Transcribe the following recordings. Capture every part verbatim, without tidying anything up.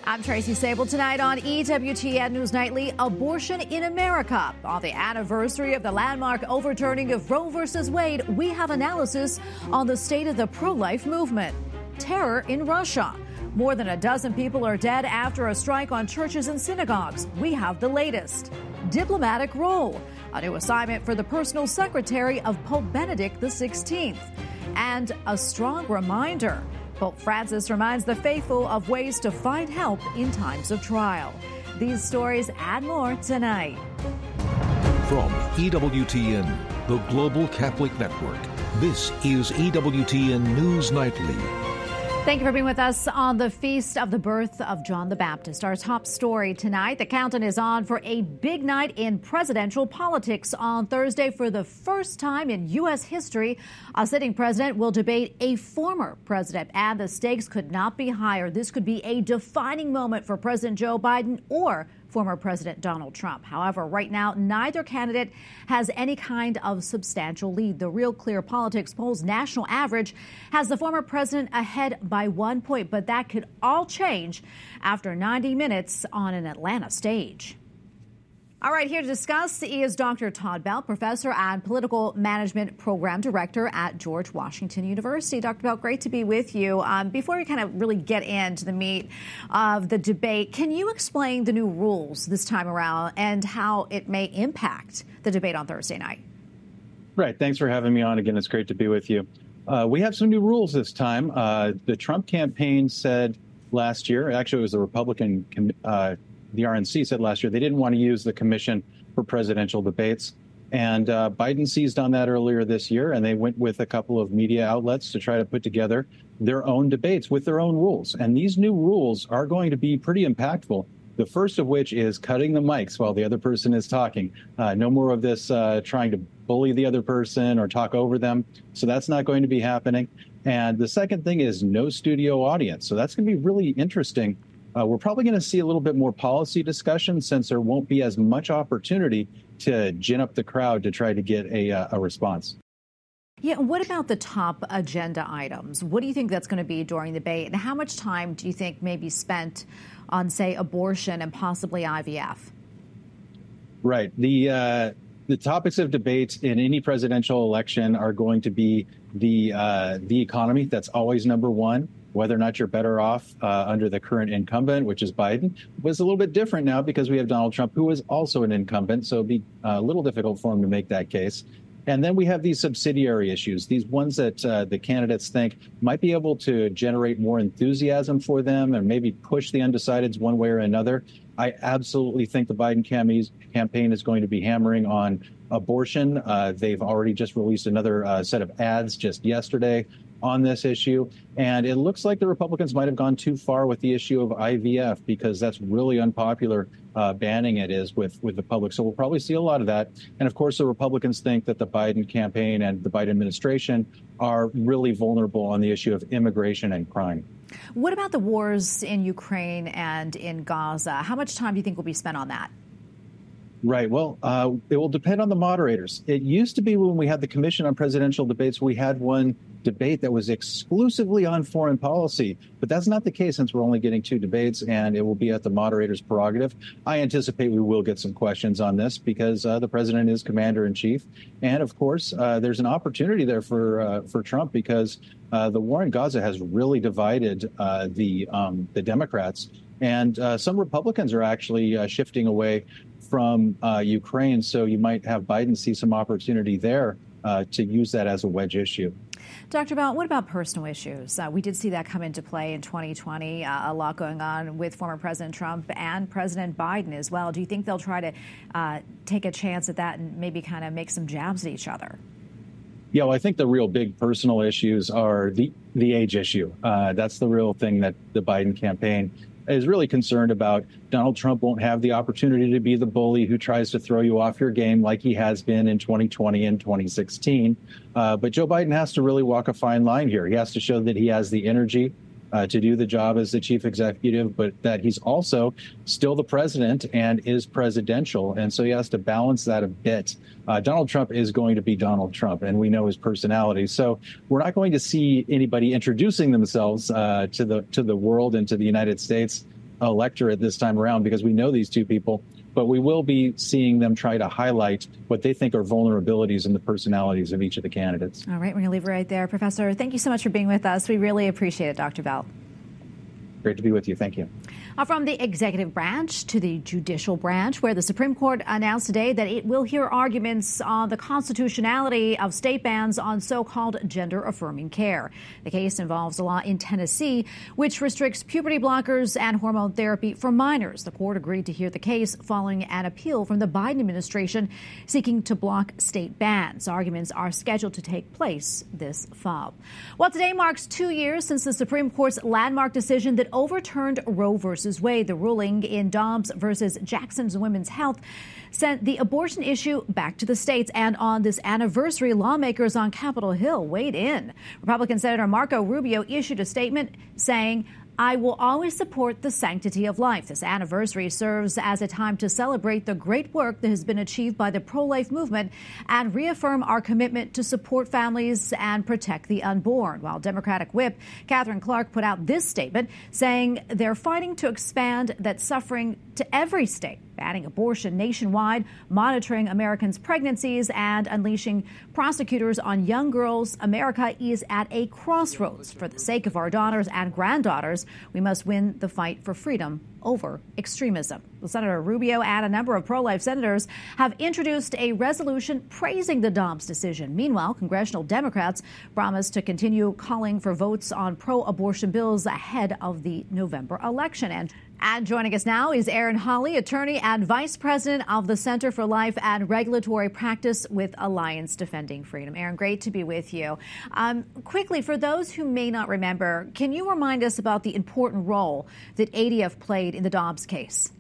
I'm Tracy Sable. Tonight on E W T N News Nightly, abortion in America. On the anniversary of the landmark overturning of Roe versus Wade, we have analysis on the state of the pro-life movement. Terror in Russia. More than a dozen people are dead after a strike on churches and synagogues. We have the latest. Diplomatic role. A new assignment for the personal secretary of Pope Benedict the sixteenth. And a strong reminder. Pope Francis reminds the faithful of ways to find help in times of trial. These stories and more tonight. From E W T N, the Global Catholic Network, this is E W T N News Nightly. Thank you for being with us on the feast of the birth of John the Baptist. Our top story tonight, the countdown is on for a big night in presidential politics. On Thursday, for the first time in U S history, a sitting president will debate a former president, and the stakes could not be higher. This could be a defining moment for President Joe Biden or former President Donald Trump. However, right now, neither candidate has any kind of substantial lead. The Real Clear Politics poll's national average has the former president ahead by one point, but that could all change after ninety minutes on an Atlanta stage. All right, here to discuss is Doctor Todd Belt, professor and political management program director at George Washington University. Doctor Belt, great to be with you. Um, before we kind of really get into the meat of the debate, can you explain the new rules this time around and how it may impact the debate on Thursday night? Right. Thanks for having me on again. It's great to be with you. Uh, we have some new rules this time. Uh, the Trump campaign said last year, actually it was the Republican uh the R N C said last year they didn't want to use the commission for presidential debates. And uh, Biden seized on that earlier this year, and they went with a couple of media outlets to try to put together their own debates with their own rules. And these new rules are going to be pretty impactful. The first of which is cutting the mics while the other person is talking. Uh, no more of this uh, trying to bully the other person or talk over them. So that's not going to be happening. And the second thing is no studio audience. So that's going to be really interesting. Uh, we're probably going to see a little bit more policy discussion since there won't be as much opportunity to gin up the crowd to try to get a, uh, a response. Yeah, what about the top agenda items? What do you think that's going to be during the debate? And how much time do you think may be spent on, say, abortion and possibly I V F? Right. The uh, the topics of debate in any presidential election are going to be the uh, the economy. That's always number one. Whether or not you're better off uh, under the current incumbent, which is Biden, was a little bit different now because we have Donald Trump, who is also an incumbent. So it'd be a little difficult for him to make that case. And then we have these subsidiary issues, these ones that uh, the candidates think might be able to generate more enthusiasm for them and maybe push the undecideds one way or another. I absolutely think the Biden campaign is going to be hammering on abortion. Uh, they've already just released another uh, set of ads just yesterday on this issue. And it looks like the Republicans might have gone too far with the issue of I V F because that's really unpopular, uh, banning it is with, with the public. So we'll probably see a lot of that. And of course, the Republicans think that the Biden campaign and the Biden administration are really vulnerable on the issue of immigration and crime. What about the wars in Ukraine and in Gaza? How much time do you think will be spent on that? Right. Well, uh, it will depend on the moderators. It used to be when we had the Commission on Presidential Debates, we had one debate that was exclusively on foreign policy. But that's not the case since we're only getting two debates, and it will be at the moderator's prerogative. I anticipate we will get some questions on this because uh, the president is commander in chief. And of course, uh, there's an opportunity there for uh, for Trump because uh, the war in Gaza has really divided uh, the um, the Democrats. And uh, some Republicans are actually uh, shifting away from uh, Ukraine. So you might have Biden see some opportunity there uh, to use that as a wedge issue. Doctor Belt, what about personal issues? Uh, we did see that come into play in twenty twenty, uh, a lot going on with former President Trump and President Biden as well. Do you think they'll try to uh, take a chance at that and maybe kind of make some jabs at each other? Yeah, well, I think the real big personal issues are the, the age issue. Uh, that's the real thing that the Biden campaign is really concerned about. Donald Trump won't have the opportunity to be the bully who tries to throw you off your game like he has been in twenty twenty and twenty sixteen. Uh, but Joe Biden has to really walk a fine line here. He has to show that he has the energy uh, to do the job as the chief executive, but that he's also still the president and is presidential. And so he has to balance that a bit. Uh, Donald Trump is going to be Donald Trump, and we know his personality. So we're not going to see anybody introducing themselves uh, to the to the world and to the United States electorate this time around because we know these two people, but we will be seeing them try to highlight what they think are vulnerabilities in the personalities of each of the candidates. All right, we're going to leave it right there. Professor, thank you so much for being with us. We really appreciate it, Doctor Bell. Great to be with you. Thank you. Uh, from the executive branch to the judicial branch, where the Supreme Court announced today that it will hear arguments on the constitutionality of state bans on so-called gender-affirming care. The case involves a law in Tennessee which restricts puberty blockers and hormone therapy for minors. The court agreed to hear the case following an appeal from the Biden administration seeking to block state bans. Arguments are scheduled to take place this fall. Well, today marks two years since the Supreme Court's landmark decision that overturned Roe versus Wade. The ruling in Dobbs versus Jackson's Women's Health sent the abortion issue back to the states. And on this anniversary, lawmakers on Capitol Hill weighed in. Republican Senator Marco Rubio issued a statement saying, "I will always support the sanctity of life. This anniversary serves as a time to celebrate the great work that has been achieved by the pro-life movement and reaffirm our commitment to support families and protect the unborn." While Democratic Whip Catherine Clark put out this statement saying they're fighting to expand that suffering to every state, banning abortion nationwide, monitoring Americans' pregnancies, and unleashing prosecutors on young girls. America is at a crossroads. For the sake of our daughters and granddaughters, we must win the fight for freedom over extremism. Well, Senator Rubio and a number of pro-life senators have introduced a resolution praising the Dobbs decision. Meanwhile, congressional Democrats promised to continue calling for votes on pro-abortion bills ahead of the November election. And And joining us now is Erin Hawley, attorney and vice president of the Center for Life and Regulatory Practice with Alliance Defending Freedom. Erin, great to be with you. Um, quickly, for those who may not remember, can you remind us about the important role that A D F played in the Dobbs case?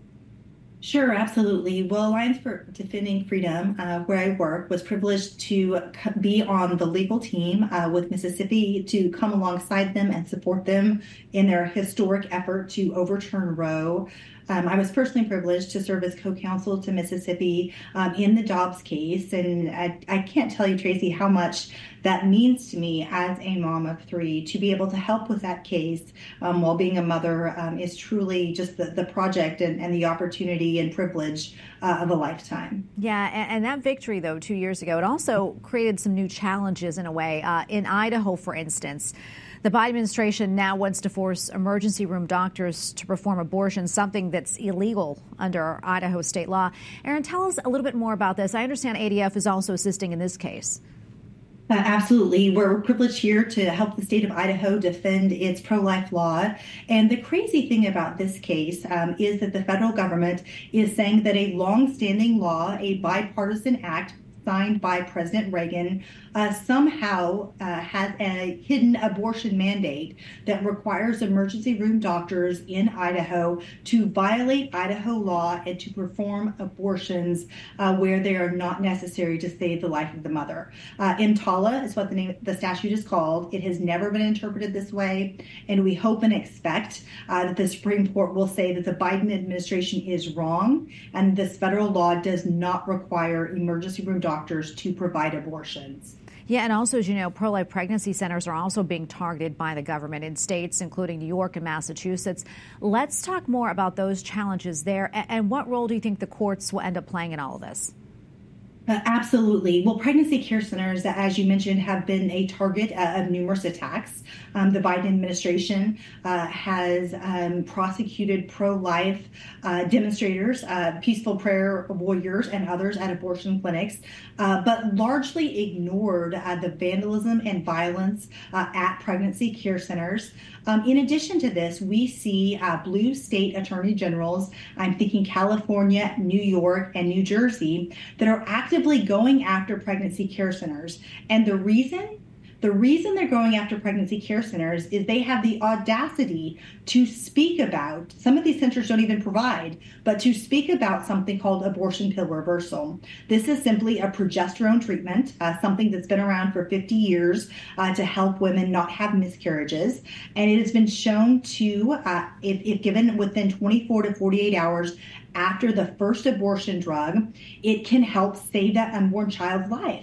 Sure, absolutely. Well, Alliance for Defending Freedom, uh, where I work, was privileged to be on the legal team uh, with Mississippi to come alongside them and support them in their historic effort to overturn Roe. Um, I was personally privileged to serve as co-counsel to Mississippi um, in the Dobbs case. And I, I can't tell you, Tracy, how much that means to me as a mom of three. To be able to help with that case um, while being a mother um, is truly just the, the project and, and the opportunity and privilege uh, of a lifetime. Yeah, and, and that victory, though, two years ago, it also created some new challenges in a way. Uh, in Idaho, for instance, the Biden administration now wants to force emergency room doctors to perform abortions, something that's illegal under Idaho state law. Erin, tell us a little bit more about this. I understand A D F is also assisting in this case. Uh, absolutely. We're privileged here to help the state of Idaho defend its pro-life law. And the crazy thing about this case um, is that the federal government is saying that a long-standing law, a bipartisan act signed by President Reagan, uh, somehow uh, has a hidden abortion mandate that requires emergency room doctors in Idaho to violate Idaho law and to perform abortions uh, where they are not necessary to save the life of the mother. Uh, EMTALA is what the name the statute is called. It has never been interpreted this way, and we hope and expect uh, that the Supreme Court will say that the Biden administration is wrong and this federal law does not require emergency room doctors to provide abortions. Yeah, and also, as you know, pro-life pregnancy centers are also being targeted by the government in states, including New York and Massachusetts. Let's talk more about those challenges there. And what role do you think the courts will end up playing in all of this? Uh, absolutely. Well, pregnancy care centers, as you mentioned, have been a target uh, of numerous attacks. Um, the Biden administration uh, has um, prosecuted pro-life uh, demonstrators, uh, peaceful prayer warriors, and others at abortion clinics, uh, but largely ignored uh, the vandalism and violence uh, at pregnancy care centers. Um, in addition to this, we see uh, blue state attorney generals, I'm thinking California, New York, and New Jersey, that are actively going after pregnancy care centers. And the reason? The reason they're going after pregnancy care centers is they have the audacity to speak about, some of these centers don't even provide, but to speak about something called abortion pill reversal. This is simply a progesterone treatment, uh, something that's been around for fifty years uh, to help women not have miscarriages. And it has been shown to, uh, if, if given within twenty-four to forty-eight hours after the first abortion drug, it can help save that unborn child's life.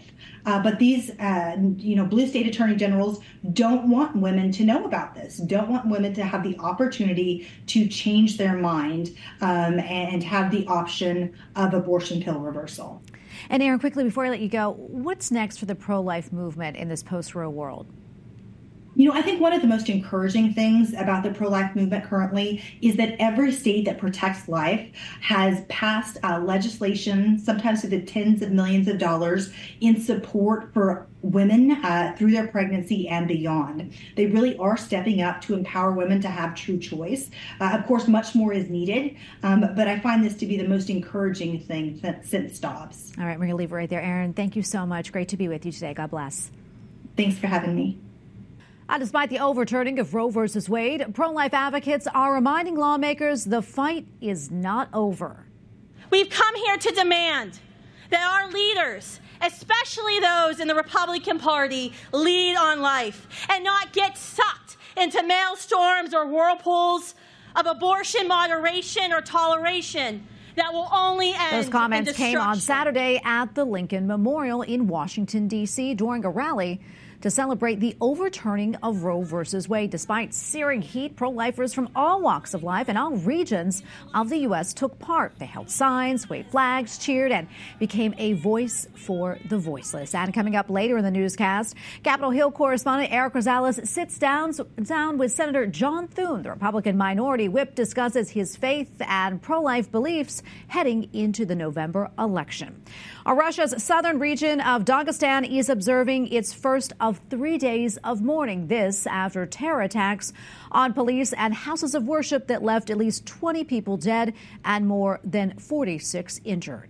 Uh, but these, uh, you know, blue state attorney generals don't want women to know about this, don't want women to have the opportunity to change their mind um, and have the option of abortion pill reversal. And Erin, quickly before I let you go, what's next for the pro-life movement in this post-Roe world? You know, I think one of the most encouraging things about the pro-life movement currently is that every state that protects life has passed uh, legislation, sometimes to the tens of millions of dollars, in support for women uh, through their pregnancy and beyond. They really are stepping up to empower women to have true choice. Uh, of course, much more is needed, um, but I find this to be the most encouraging thing since Dobbs. All right, we're going to leave it right there. Erin, thank you so much. Great to be with you today. God bless. Thanks for having me. Uh, despite the overturning of Roe versus Wade, pro-life advocates are reminding lawmakers the fight is not over. We've come here to demand that our leaders, especially those in the Republican Party, lead on life and not get sucked into maelstorms or whirlpools of abortion moderation or toleration that will only end. Those comments came on Saturday at the Lincoln Memorial in Washington, D C during a rally to celebrate the overturning of Roe versus Wade. Despite searing heat, pro-lifers from all walks of life and all regions of the U S took part. They held signs, waved flags, cheered, and became a voice for the voiceless. And coming up later in the newscast, Capitol Hill correspondent Eric Rosales sits down, down with Senator John Thune. The Republican minority whip discusses his faith and pro-life beliefs heading into the November election. Uh, Russia's southern region of Dagestan is observing its first of three days of mourning. This after terror attacks on police and houses of worship that left at least twenty people dead and more than forty-six injured.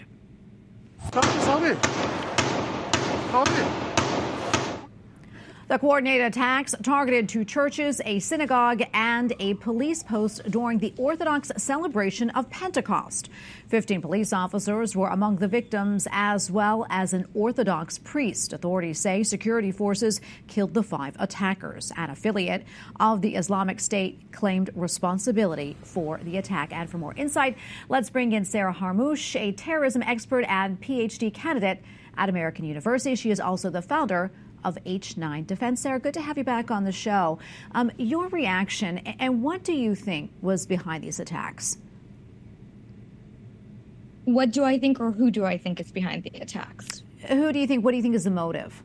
The coordinated attacks targeted two churches, a synagogue, and a police post during the Orthodox celebration of Pentecost. Fifteen police officers were among the victims, as well as an Orthodox priest. Authorities say security forces killed the five attackers. An affiliate of the Islamic State claimed responsibility for the attack. And for more insight, let's bring in Sarah Harmouche, a terrorism expert and P H D candidate at American University. She is also the founder of H nine Defense. Sarah, good to have you back on the show. Um, your reaction, and what do you think was behind these attacks? What do I think, or who do I think is behind the attacks? Who do you think, what do you think is the motive?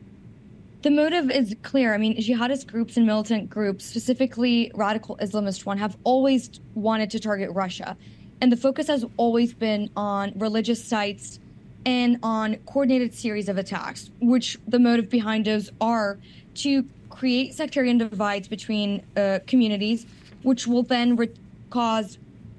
The motive is clear. I mean, jihadist groups and militant groups, specifically radical Islamist one, have always wanted to target Russia. And the focus has always been on religious sites and on coordinated series of attacks, which the motive behind those are to create sectarian divides between uh, communities, which will then re- cause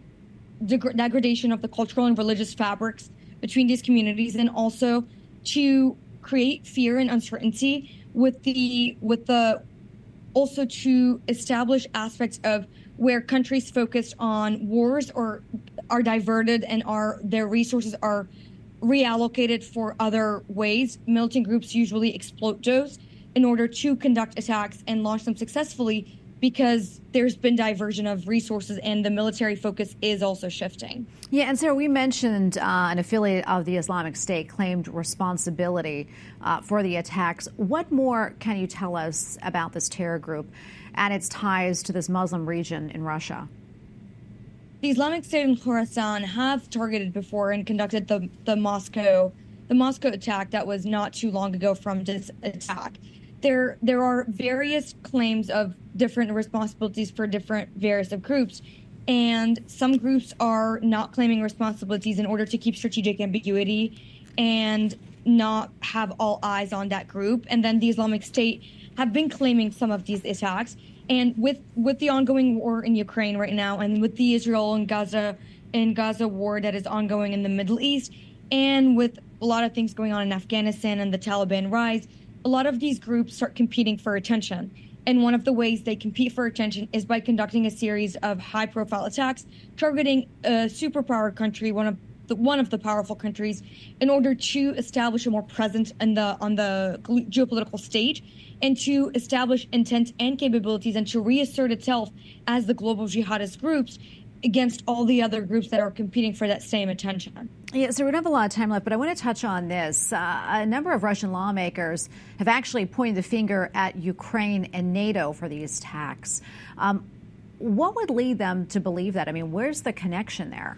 deg- degradation of the cultural and religious fabrics between these communities, and also to create fear and uncertainty with the with the also to establish aspects of where countries focused on wars or are diverted and are their resources are reallocated for other ways. Militant groups usually exploit those in order to conduct attacks and launch them successfully, because there's been diversion of resources and the military focus is also shifting. Yeah, and Sarah, we mentioned uh, an affiliate of the Islamic State claimed responsibility uh, for the attacks. What more can you tell us about this terror group and its ties to this Muslim region in Russia? The Islamic State in Khorasan have targeted before and conducted the, the Moscow the Moscow attack that was not too long ago from this attack. There there are various claims of different responsibilities for different various of groups, and some groups are not claiming responsibilities in order to keep strategic ambiguity and not have all eyes on that group. And then the Islamic State have been claiming some of these attacks. And with, with the ongoing war in Ukraine right now, and with the Israel and Gaza and Gaza war that is ongoing in the Middle East, and with a lot of things going on in Afghanistan and the Taliban rise, a lot of these groups start competing for attention. And one of the ways they compete for attention is by conducting a series of high-profile attacks targeting a superpower country, one of the, one of the powerful countries, in order to establish a more presence in the on the geopolitical stage, and to establish intent and capabilities, and to reassert itself as the global jihadist groups against all the other groups that are competing for that same attention. Yeah, so we don't have a lot of time left, but I want to touch on this. Uh, a number of Russian lawmakers have actually pointed the finger at Ukraine and NATO for these attacks. Um, what would lead them to believe that? I mean, where's the connection there?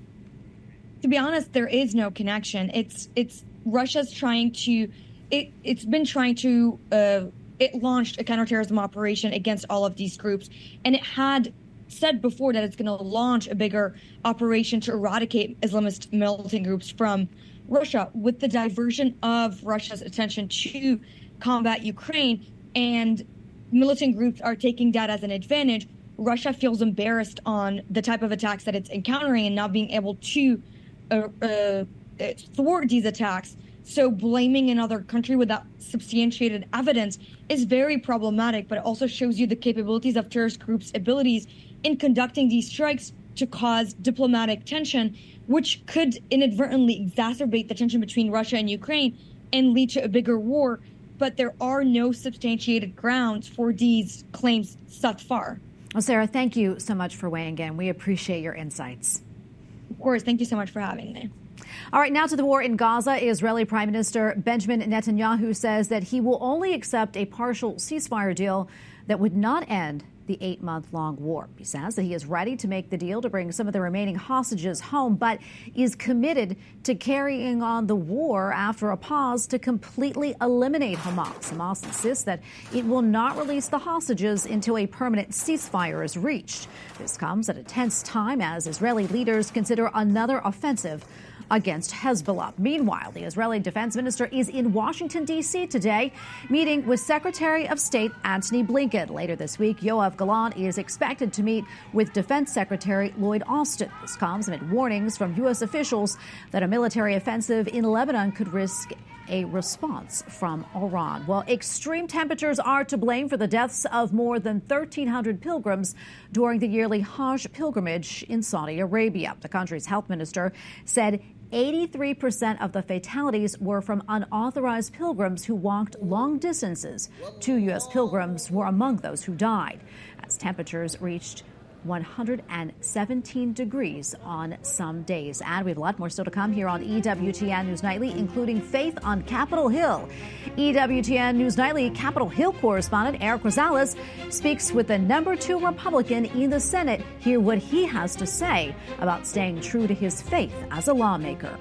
To be honest, there is no connection. It's it's Russia's trying to, it, it's been trying to, uh, it launched a counterterrorism operation against all of these groups, and it had said before that it's going to launch a bigger operation to eradicate Islamist militant groups from Russia. With the diversion of Russia's attention to combat Ukraine and militant groups are taking that as an advantage, Russia feels embarrassed on the type of attacks that it's encountering and not being able to uh, uh, thwart these attacks. So blaming another country without substantiated evidence is very problematic, but it also shows you the capabilities of terrorist groups' abilities in conducting these strikes to cause diplomatic tension, which could inadvertently exacerbate the tension between Russia and Ukraine and lead to a bigger war. But there are no substantiated grounds for these claims thus far. Well, Sarah, thank you so much for weighing in. We appreciate your insights. Of course. Thank you so much for having me. All right, now to the war in Gaza. Israeli Prime Minister Benjamin Netanyahu says that he will only accept a partial ceasefire deal that would not end the eight-month-long war. He says that he is ready to make the deal to bring some of the remaining hostages home, but is committed to carrying on the war after a pause to completely eliminate Hamas. Hamas insists that it will not release the hostages until a permanent ceasefire is reached. This comes at a tense time as Israeli leaders consider another offensive against Hezbollah. Meanwhile, the Israeli defense minister is in Washington, D C today, meeting with Secretary of State Antony Blinken. Later this week, Yoav Gallant is expected to meet with Defense Secretary Lloyd Austin. This comes amid warnings from U S officials that a military offensive in Lebanon could risk a response from Iran. Well, extreme temperatures are to blame for the deaths of more than thirteen hundred pilgrims during the yearly Hajj pilgrimage in Saudi Arabia. The country's health minister said eighty-three percent of the fatalities were from unauthorized pilgrims who walked long distances. Two U S pilgrims were among those who died as temperatures reached one hundred seventeen degrees on some days. And we have a lot more still to come here on E W T N News Nightly, including faith on Capitol Hill. E W T N News Nightly Capitol Hill correspondent Eric Rosales speaks with the number two Republican in the Senate. Hear what he has to say about staying true to his faith as a lawmaker.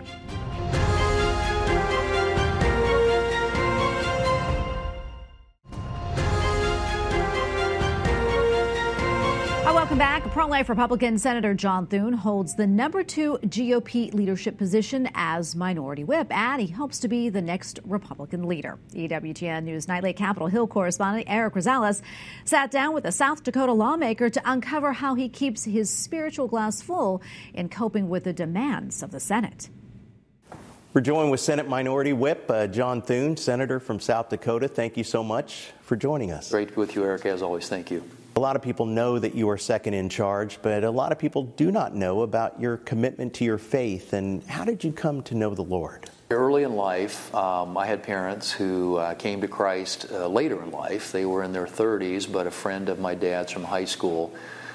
Welcome back. Pro-life Republican Senator John Thune holds the number two G O P leadership position as minority whip, and he hopes to be the next Republican leader. E W T N News Nightly Capitol Hill correspondent Eric Rosales sat down with a South Dakota lawmaker to uncover how he keeps his spiritual glass full in coping with the demands of the Senate. We're joined with Senate Minority Whip uh, John Thune, Senator from South Dakota. Thank you so much for joining us. Great to be with you, Eric, as always. Thank you. A lot of people know that you are second in charge, but a lot of people do not know about your commitment to your faith. And how did you come to know the Lord? Early in life, um, I had parents who uh, came to Christ uh, later in life. They were in their thirties, but a friend of my dad's from high school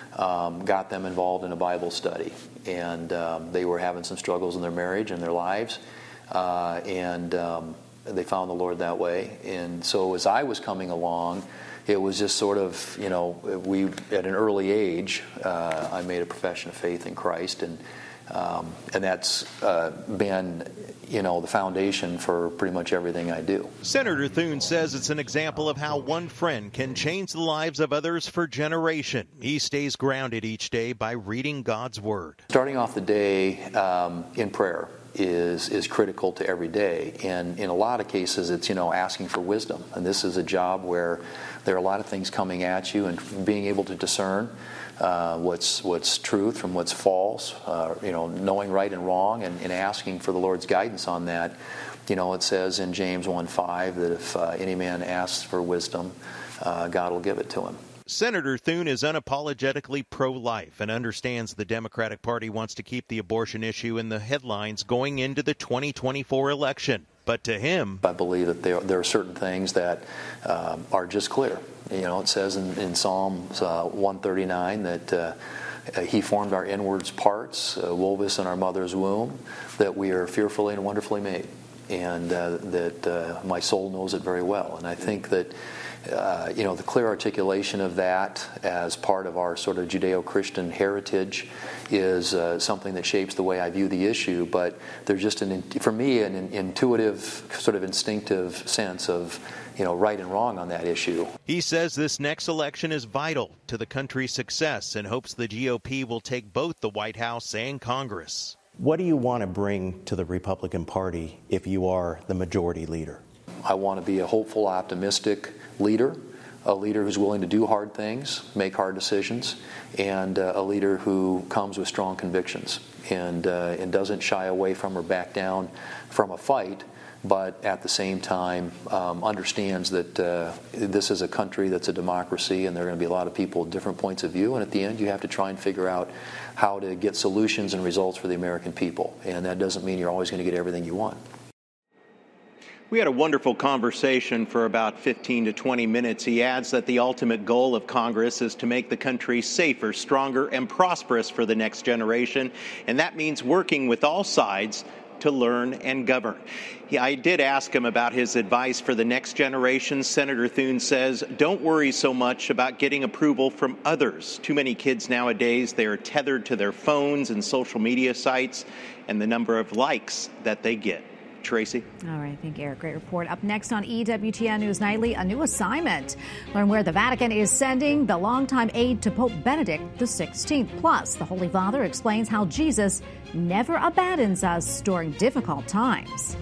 um, got them involved in a Bible study. And um, they were having some struggles in their marriage and their lives. Uh, and um, they found the Lord that way. And so as I was coming along, it was just sort of, you know, we, at an early age, uh, I made a profession of faith in Christ, and um, and that's uh, been, you know, the foundation for pretty much everything I do. Senator Thune says it's an example of how one friend can change the lives of others for generations. He stays grounded each day by reading God's Word. Starting off the day um, in prayer is is critical to every day, and in a lot of cases it's, you know, asking for wisdom, and this is a job where there are a lot of things coming at you, and being able to discern uh, what's what's truth from what's false, uh, you know, knowing right and wrong, and, and asking for the Lord's guidance on that. You know, it says in James one five that if uh, any man asks for wisdom, uh, God will give it to him. Senator Thune is unapologetically pro-life and understands the Democratic Party wants to keep the abortion issue in the headlines going into the twenty twenty-four election. But to him, I believe that there, there are certain things that um, are just clear. You know, it says in, in Psalms uh, one thirty-nine that uh, Uh, he formed our inwards parts, uh, wove us in our mother's womb, that we are fearfully and wonderfully made, and uh, that uh, my soul knows it very well. And I think that Uh, you know, the clear articulation of that as part of our sort of Judeo-Christian heritage is uh, something that shapes the way I view the issue. But there's just, an, for me, an intuitive, sort of instinctive sense of, you know, right and wrong on that issue. He says this next election is vital to the country's success and hopes the G O P will take both the White House and Congress. What do you want to bring to the Republican Party if you are the majority leader? I want to be a hopeful, optimistic leader, a leader who's willing to do hard things, make hard decisions, and uh, a leader who comes with strong convictions and uh, and doesn't shy away from or back down from a fight, but at the same time um, understands that uh, this is a country that's a democracy, and there are going to be a lot of people with different points of view, and at the end you have to try and figure out how to get solutions and results for the American people, and that doesn't mean you're always going to get everything you want. We had a wonderful conversation for about fifteen to twenty minutes. He adds that the ultimate goal of Congress is to make the country safer, stronger, and prosperous for the next generation, and that means working with all sides to learn and govern. Yeah, I did ask him about his advice for the next generation. Senator Thune says, don't worry so much about getting approval from others. Too many kids nowadays, they are tethered to their phones and social media sites and the number of likes that they get. Tracy. All right. Thank you, Eric. Great report. Up next on E W T N News Nightly, a new assignment. Learn where the Vatican is sending the longtime aide to Pope Benedict the sixteenth. Plus, the Holy Father explains how Jesus never abandons us during difficult times.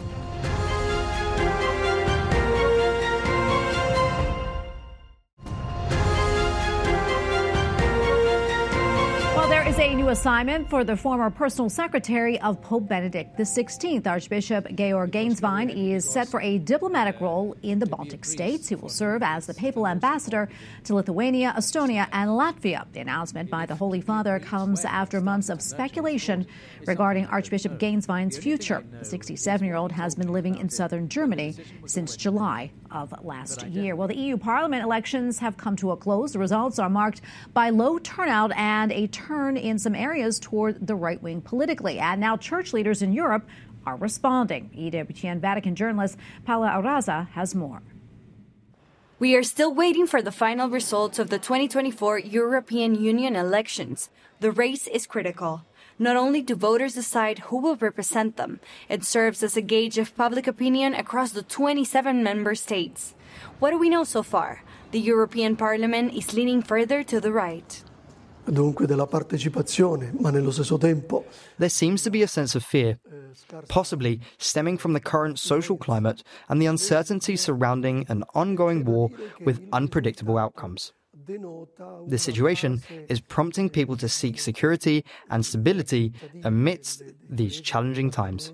There is a new assignment for the former personal secretary of Pope Benedict the sixteenth. Archbishop Georg Gainswein is set for a diplomatic role in the Baltic states. He will serve as the papal ambassador to Lithuania, Estonia, and Latvia. The announcement by the Holy Father comes after months of speculation regarding Archbishop Gainswein's future. The sixty-seven-year-old has been living in southern Germany since July of last year. Well, the E U Parliament elections have come to a close. The results are marked by low turnout and a turn in some areas toward the right wing politically. And now church leaders in Europe are responding. E W T N Vatican journalist Paola Arraza has more. We are still waiting for the final results of the twenty twenty-four European Union elections. The race is critical. Not only do voters decide who will represent them, it serves as a gauge of public opinion across the twenty-seven member states. What do we know so far? The European Parliament is leaning further to the right. Dunque della partecipazione, ma nello stesso tempo. There seems to be a sense of fear, possibly stemming from the current social climate and the uncertainty surrounding an ongoing war with unpredictable outcomes. This situation is prompting people to seek security and stability amidst these challenging times.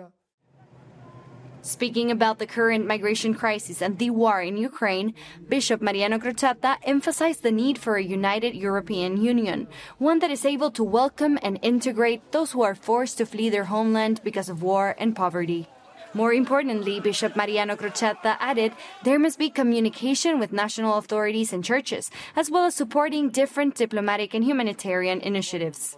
Speaking about the current migration crisis and the war in Ukraine, Bishop Mariano Crocetta emphasized the need for a united European Union, one that is able to welcome and integrate those who are forced to flee their homeland because of war and poverty. More importantly, Bishop Mariano Crocetta added there must be communication with national authorities and churches, as well as supporting different diplomatic and humanitarian initiatives.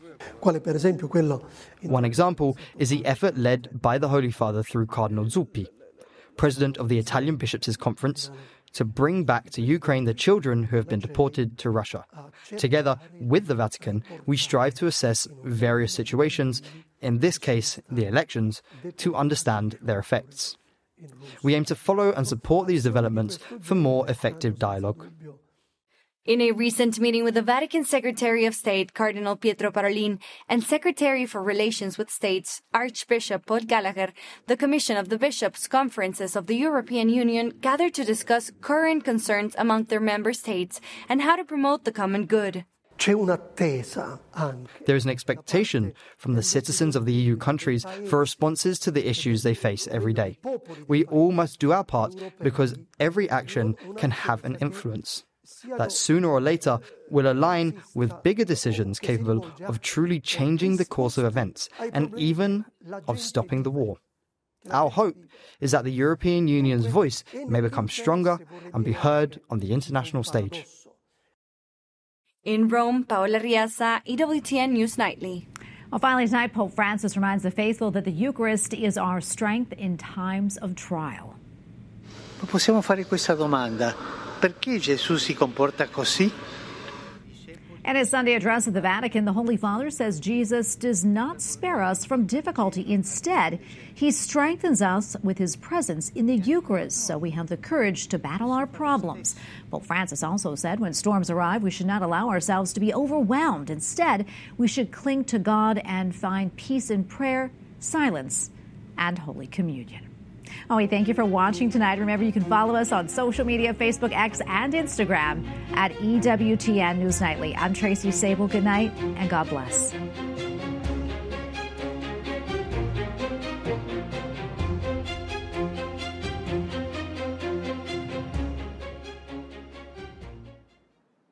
One example is the effort led by the Holy Father through Cardinal Zuppi, president of the Italian Bishops' Conference, to bring back to Ukraine the children who have been deported to Russia. Together with the Vatican, we strive to assess various situations, in this case the elections, to understand their effects. We aim to follow and support these developments for more effective dialogue. In a recent meeting with the Vatican Secretary of State, Cardinal Pietro Parolin, and Secretary for Relations with States, Archbishop Paul Gallagher, the Commission of the Bishops' Conferences of the European Union gathered to discuss current concerns among their member states and how to promote the common good. There is an expectation from the citizens of the E U countries for responses to the issues they face every day. We all must do our part because every action can have an influence that sooner or later will align with bigger decisions capable of truly changing the course of events and even of stopping the war. Our hope is that the European Union's voice may become stronger and be heard on the international stage. In Rome, Paola Riasa, E W T N News Nightly. Well, finally tonight, Pope Francis reminds the faithful that the Eucharist is our strength in times of trial. Ma possiamo fare questa domanda: perché Gesù si comporta così? In his Sunday address at the Vatican, the Holy Father says Jesus does not spare us from difficulty. Instead, he strengthens us with his presence in the Eucharist, so we have the courage to battle our problems. Pope Francis also said when storms arrive, we should not allow ourselves to be overwhelmed. Instead, we should cling to God and find peace in prayer, silence, and Holy Communion. Oh, we thank you for watching tonight. Remember, you can follow us on social media, Facebook, X, and Instagram at E W T N News Nightly. I'm Tracy Sable. Good night, and God bless.